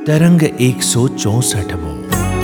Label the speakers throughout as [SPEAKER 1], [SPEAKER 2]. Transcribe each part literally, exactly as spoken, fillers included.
[SPEAKER 1] तरंग एक सौ चौसठमो।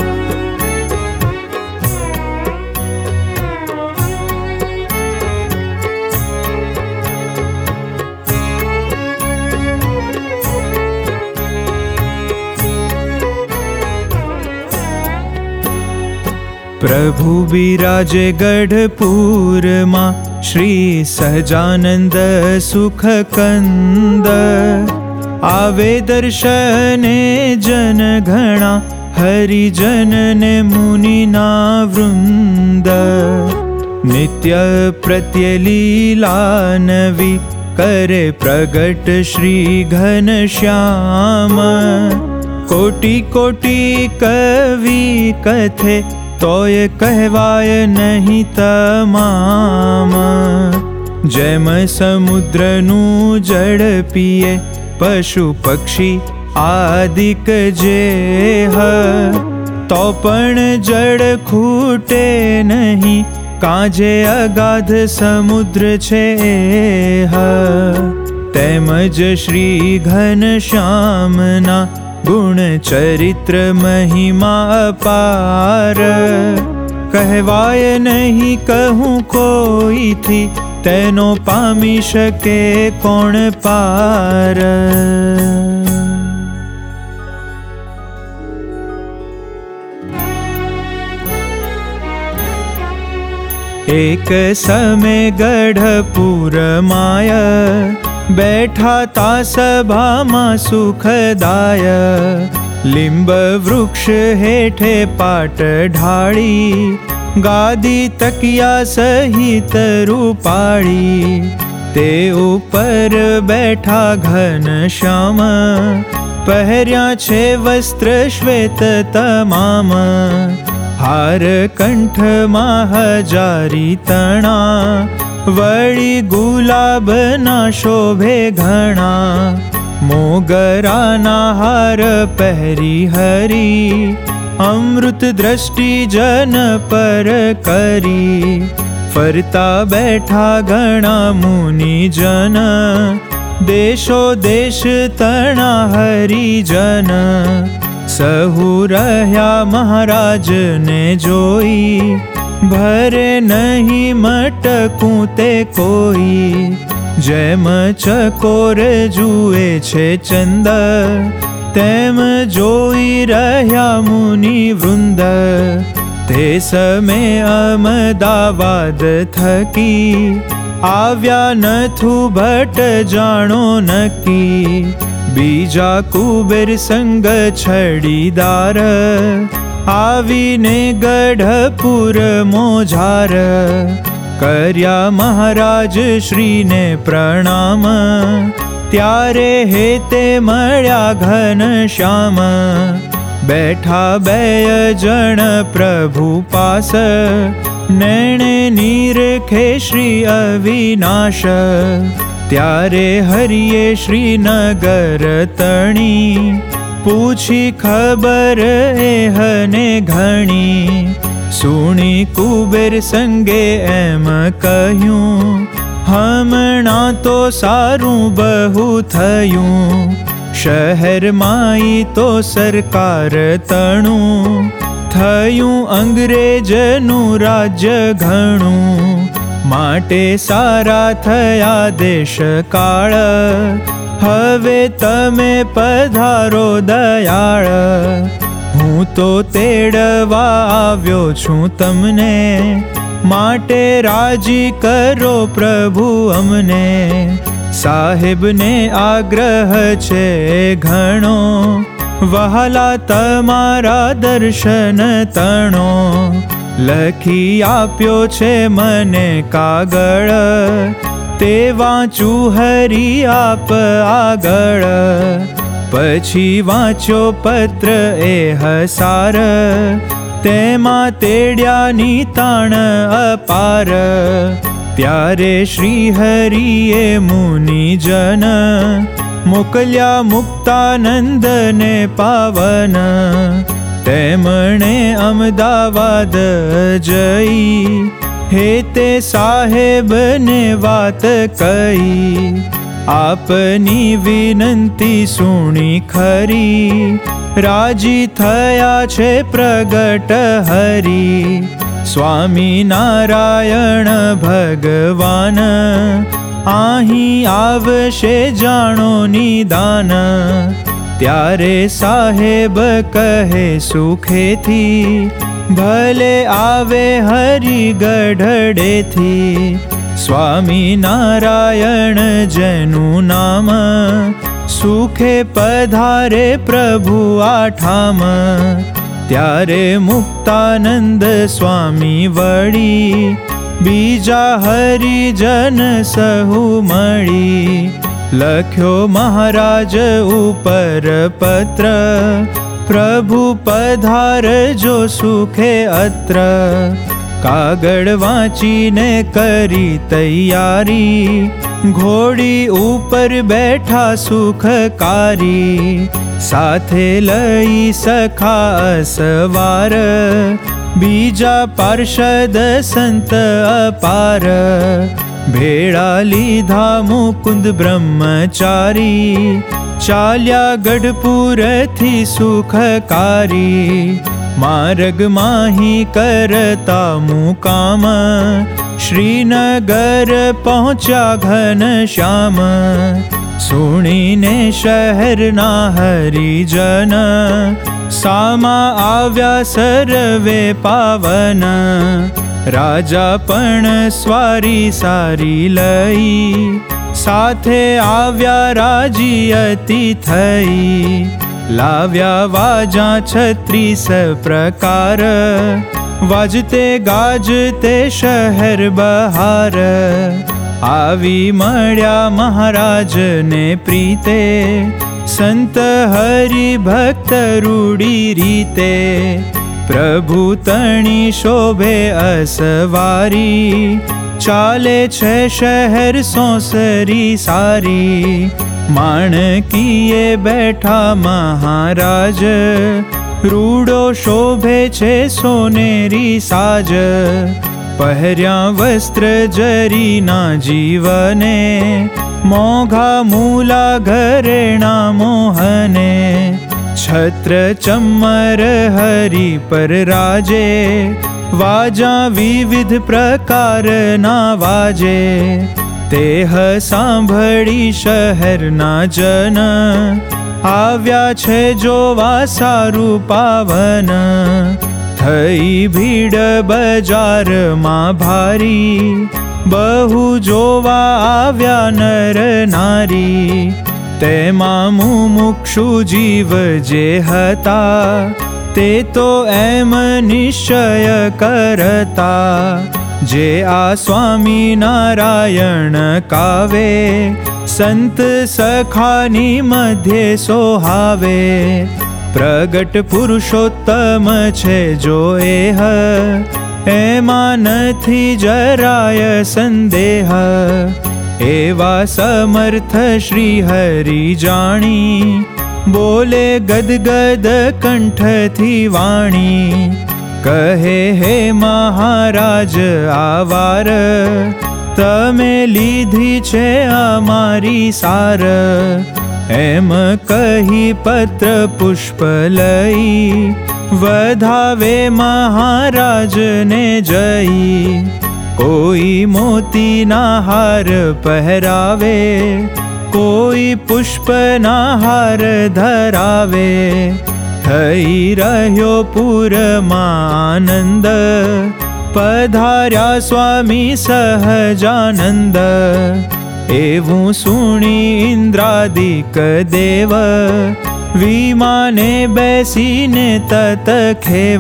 [SPEAKER 2] प्रभु बिराजे गढ़पुर मां श्री सहजानंद सुख कंद। आवे दर्शने जन घणा हरिजन ने मुनि ना वृंद। नित्य प्रत्य लीला नवी करे प्रगट श्री घनश्याम। कोटि कोटि कवि कथे तोय कहवाय नहीं तमाम। जेम समुद्रनु जड़ पिए पशु पक्षी आदिक जेह। तो पण जड़ खूटे नहीं काजे अगाध समुद्र छे। तेमज श्री घनश्यामना गुण चरित्र महिमा अपार। कहवाय नहीं कहूँ कोई थी तेनो पामी शके कोण पार। एक समय गढ़पुर माया बैठा ता सभा मां सुखदाय। लिंब वृक्ष हेठे पाट ढाળી गादी तकिया सहित रूपाળી। ते ऊपर बैठा घनश्याम पहर्या छे वस्त्र श्वेत तमाम। हार कंठ मां हजारी तणा वળી गुलाब ना शोभे घणा। मोगराना हार पहरी हरी अमृत दृष्टि जन पर करी। फरता बैठा घणा मुनि जन देशो देश तणा हरिजन। सहु रह्या महाराज ने जोई भरे नहीं मटकूं ते कोई। जेम चकोर जुए छे चंद तेम जोई रह्या मुनि वृंद। ते समय अहमदाबाद थकी आव्या नथु भट्ट जाणो नकी। बीजा कुबेर संग छड़ीदार आवीने गढ़पुर मोझार। कर्या महाराज श्री ने प्रणाम त्यारे हेते मळ्या घनश्याम। बैठा बेय जण प्रभु पास नैणे नीरखे श्री अविनाश। त्यारे हरिये श्रीनगर तणी पूछी खबर एहने घणी। सुनी कुबेर संगे एम कह्यूं हमणा तो सारूं बहु थयूं। शहर माई तो सरकार तणुं थयूं अंग्रेजनु राज्य घणुं। माटे सारा थया देश काळ हवे तमे पधारो दयाळ। हूँ तो तेड़वा आव्यो छूं तमने माटे राजी करो प्रभु अमने। साहेब ने आग्रह छे घणो वहाला तमारा दर्शन तणो। लखी आप्यो छे मने कागळ ते वाँचू हरी आप आगळ। पछी वाँच्यो पत्र ए हसार तेमा तेड्यानी ताण अपार। त्यारे श्री हरिये मुनि जन मोकल्या मुक्तानंद ने पावन। तेमणे अहमदाबाद जई हेते साहेब ने वात कही। આપની વિનંતી સુણી ખરી, રાજી થયા છે પ્રગટ હરી. સ્વામી નારાયણ ભગવાન અહીં આવશે જાણો નિદાન. ત્યારે સાહેબ કહે સુખેથી, ભલે આવે હરિ ગઢડેથી. સ્વામી નારાયણ જેનું નામ, સુખે પધારે પ્રભુ આઠામ. ત્યારે મુક્તાનંદ સ્વામી વળી, બીજા હરિજન સહુ મળી. લખ્યો મહારાજ ઉપર પત્ર, પ્રભુ પધારજો સુખે અત્ર. કાગળ વાંચીને કરી તૈયારી, ઘોડી ઉપર બેઠા સુખકારી. સાથે લઈ સખા સવાર, બીજા પાર્ષદ સંત અપાર. ભેળા લીધા મુકુંદ બ્રહ્મચારી, ચાલ્યા ગઢપુરથી સુખકારી. માર્ગ માહી કરતા મુકામ, શ્રીનગર પહોંચ્યા ઘનશ્યામ. સુણીને શહેરના હરિજન, સામા આવ્યા સર્વે પાવન. રાજા પણ સ્વારી સારી લઈ, સાથે આવ્યા રાજી અતિ થઈ. લાવ્યા વાજા છત્રીસ પ્રકાર, વાજતે ગાજતે શહેર બહાર. આવી મળ્યા મહારાજને પ્રીતે, સંત હરિભક્ત રૂડી રીતે. પ્રભુ તણી શોભે અસવારી, ચાલે છે શહેર સોસરી સારી. માણકીએ બેઠા મહારાજ, રૂડો શોભે છે સોનેરી સાજ. પહેર્યા વસ્ત્ર જરીના જીવને, મોઘા મૂલા ઘરેણા મોહને. છત્ર ચમર હરિ પર રાજે, વાજા વિવિધ પ્રકારના વાજે. તેહ સાંભળી શહેરના જન, આવ્યા છે જોવા સારું પાવન. થઈ ભીડ બજારમાં ભારી, બહુ જોવા આવ્યા નર નારી. તેમાં મુમુક્ષુ જીવ જે હતા, તે તો એમ નિશ્ચય કરતા. જે આ સ્વામી નારાયણ કાવે, સંત સખાની મધ્યે સોહાવે. પ્રગટ પુરુષોત્તમ છે જો એહ, એમાં નથી જરાય સંદેહ. એવા સમર્થ શ્રી હરિ જાણી, બોલે ગદગદ કંઠથી વાણી. કહે હે મહારાજ આવાર, તમે લીધી છે અમારી સાર. એમ કહી પત્ર પુષ્પ લઈ, વધાવે મહારાજને જઈ. કોઈ મોતીના હાર પહેરાવે, કોઈ પુષ્પના હાર ધરાવે. થઈ રહ્યો પૂરમાં આનંદ, પધાર્યા સ્વામી સહજાનંદ. એવું સુણી ઇન્દ્રાદિક દેવ, વિમાને બેસીને તત ખેવ.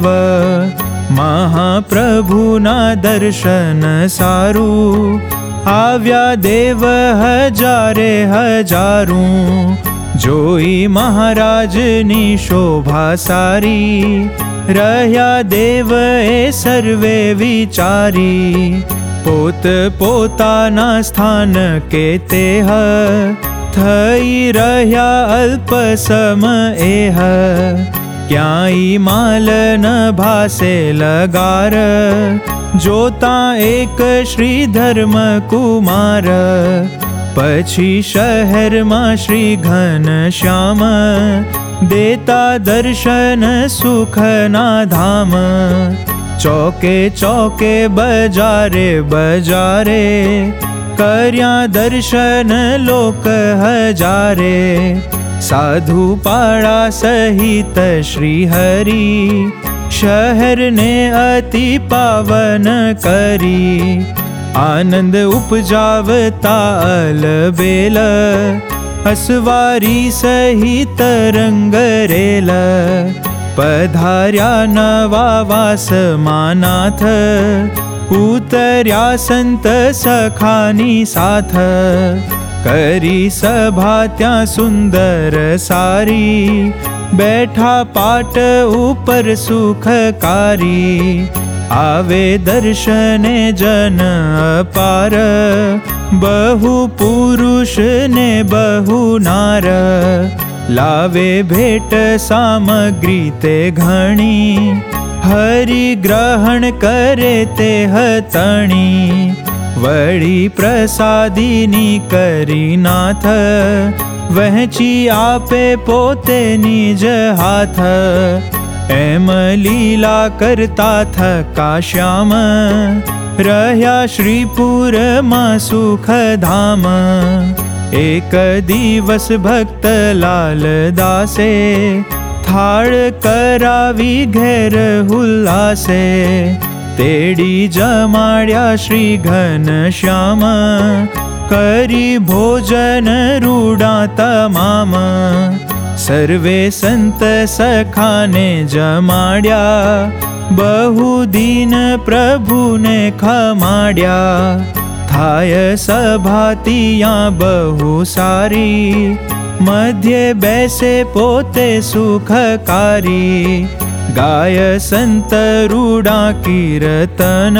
[SPEAKER 2] મહાપ્રભુના દર્શન સારું, આવ્યા દેવ હજારે હજારું. જોઈ મહારાજની શોભા સારી, રહ્યા દેવ એ સર્વે વિચારી. પોત પોતાના સ્થાન કે તેહ, થઈ રહ્યા અલ્પ સમ એહ. ક્યાંય માલ ન ભાસે લગાર, જોતા એક શ્રી ધર્મ કુમાર. પછી શહેરમાં શ્રી ઘનશ્યામ દેતા દર્શન સુખના ધામ. ચોકે ચોકે બજારે બજારે કર્યા દર્શન લોક હજારે. સાધુ પાળા સહિત શ્રી હરિ શહેરને અતિ પાવન કરી. આનંદ ઉપજાવતા અલબેલ અસવારી સહિત રંગરેલ. પધાર્યા નવા વાસમાં નાથ ઉતર્યા સંત સખાની સાથ. કરી સભા ત્યાં સુંદર સારી બેઠા પાટ ઉપર સુખકારી. આવે દર્શને જન અપાર બહુ પુરુષ ને બહુ નાર. લાવે ભેટ સામગ્રી તે ઘણી હરિ ગ્રહણ કરે તે હતણી. વળી પ્રસાદીની કરી નાથ વહેંચી આપે પોતે નિજ હાથ. એમ લીલા કરતા થકા શ્યામ રહ્યા શ્રીપુરમાં સુખધામ. એક દિવસ ભક્ત લાલ દાસે થાળ કરાવી ઘેર હુલ્લાસે. તેડી જમાડ્યા શ્રી ઘનશ્યામ કરી ભોજન રૂડા તમામ. સર્વે સંત સખાને જમાડ્યા બહુ દીન પ્રભુને ખમાડ્યા. થાય સભા તિયા બહુ સારી મધ્યે બેસે પોતે સુખકારી. ગાય સંત રૂડા કીર્તન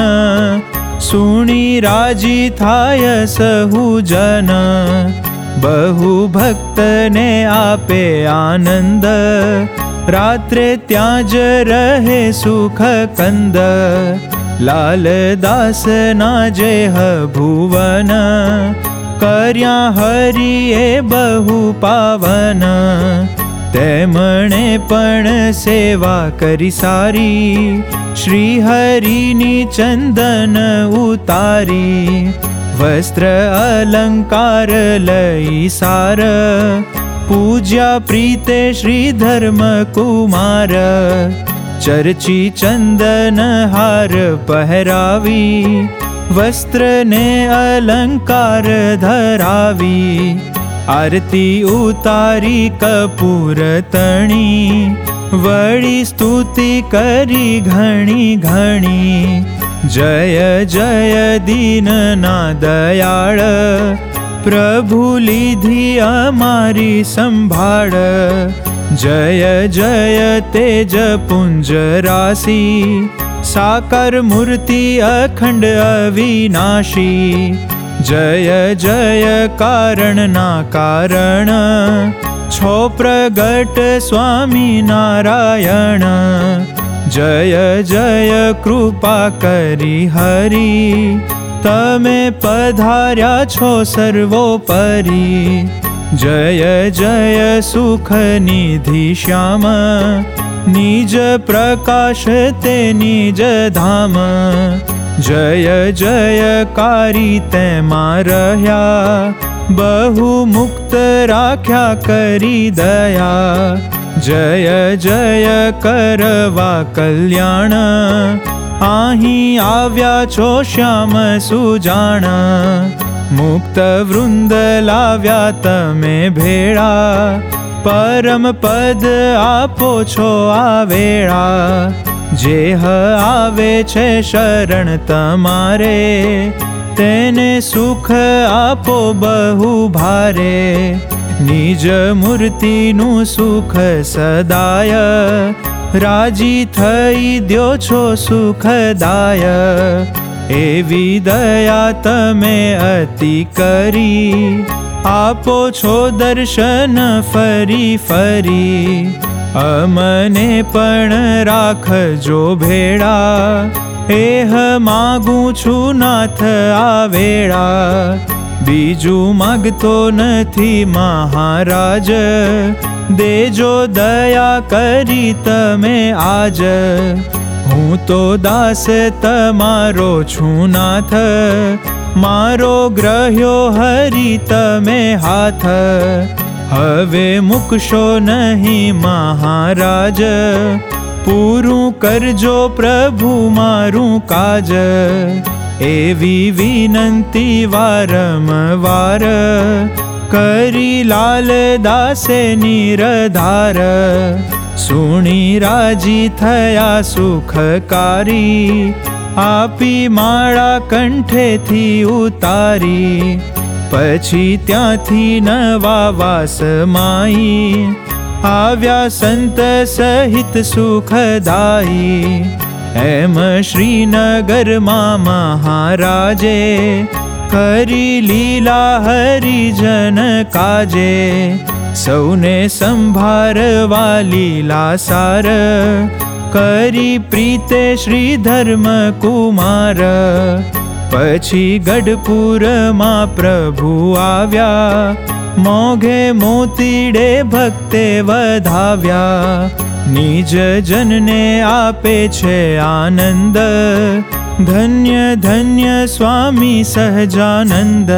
[SPEAKER 2] સુણી રાજી થાય સહુ જન. બહુ ભક્તને આપે આનંદ રાત્રે ત્યાં જ રહે સુખ કંદ. લાલદાસના જેહ ભુવન કર્યા હરિએ બહુ પાવન. તેમણે પણ સેવા કરી સારી શ્રી હરિની ચંદન ઉતારી. વસ્ત્ર અલંકાર લઈ સાર પૂજ્યા પ્રીતે શ્રી ધર્મ કુમાર. ચર્ચી ચંદન હાર પહેરાવી વસ્ત્રને અલંકાર ધરાવી. આરતી ઉતારી કપૂર તણી વળી સ્તુતિ કરી ઘણી ઘણી. જય જય દીનના દયાળ પ્રભુ લીધી અમારી સંભાળ. જય જય તેજ પુંજ રાશિ સાકાર મૂર્તિ અખંડ અવિનાશી. જય જય કારણના કારણ છો પ્રગટ સ્વામી નારાયણ. જય જય કૃપા કરી હરિ તમે પધાર્યા છો સર્વોપરી. જય જય સુખ નિધિ શ્યામ નિજ પ્રકાશ તે નિજ ધામ. જય જય કારી તેમાં રહ્યા બહુ મુક્ત રાખ્યા કરી દયા. જય જય કરવા કલ્યાણ અહીં આવ્યા છો શ્યામ સુજાણ. મુક્ત વૃંદ લાવ્યા તમે ભેળા પરમ પદ આપો છો આ વેળા. જેહ આવે છે શરણ તમારે તેને સુખ આપો બહુ ભારે. નિજ મૂર્તિનું સુખ સદાય રાજી થઈ દ્યો છો સુખદાય. એવી દયા તમે અતિ કરી આપો છો દર્શન ફરી ફરી. અમને પણ રાખજો ભેળા એહ માગું છું નાથ આ વેળા. બીજું માગતો નથી મહારાજ, દેજો દયા કરી તમે આજ. હું તો દાસ તમારો છું નાથ, મારો ગ્રહ્યો હરિ તમે હાથ. હવે મૂકશો નહીં મહારાજ, પૂરું કરજો પ્રભુ મારું કાજ. એવી વિનંતી વારંવાર કરી લાલ દાસે નિરધાર. સુણી રાજી થયા સુખકારી, આપી માળા કંઠેથી ઉતારી. પછી ત્યાંથી નવા વાસમાઈ, આવ્યા સંત સહિત સુખદાયી. એમ શ્રીનગરમાં મહારાજે કરી લીલા હરિજન કાજે. સૌને સંભારવા લીલા સાર, કરી પ્રીતે શ્રી ધર્મ કુમાર. પછી ગઢપુરમાં પ્રભુ આવ્યા, મોઘે મોતીડે ભક્તે વધાવ્યા. નિજ જનને આપે છે આનંદ, ધન્ય ધન્ય સ્વામી સહજાનંદ.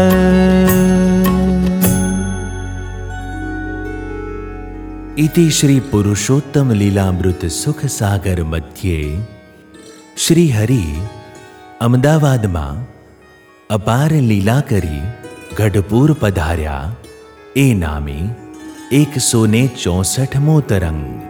[SPEAKER 1] इति श्री पुरुषोत्तम लीलामृत सुख सागर मध्य श्री हरि अमदावादમાં અપાર લીલા કરી ગઢપુર પધાર્યા એ નામે એકસો ને ચોસઠમો તરંગ.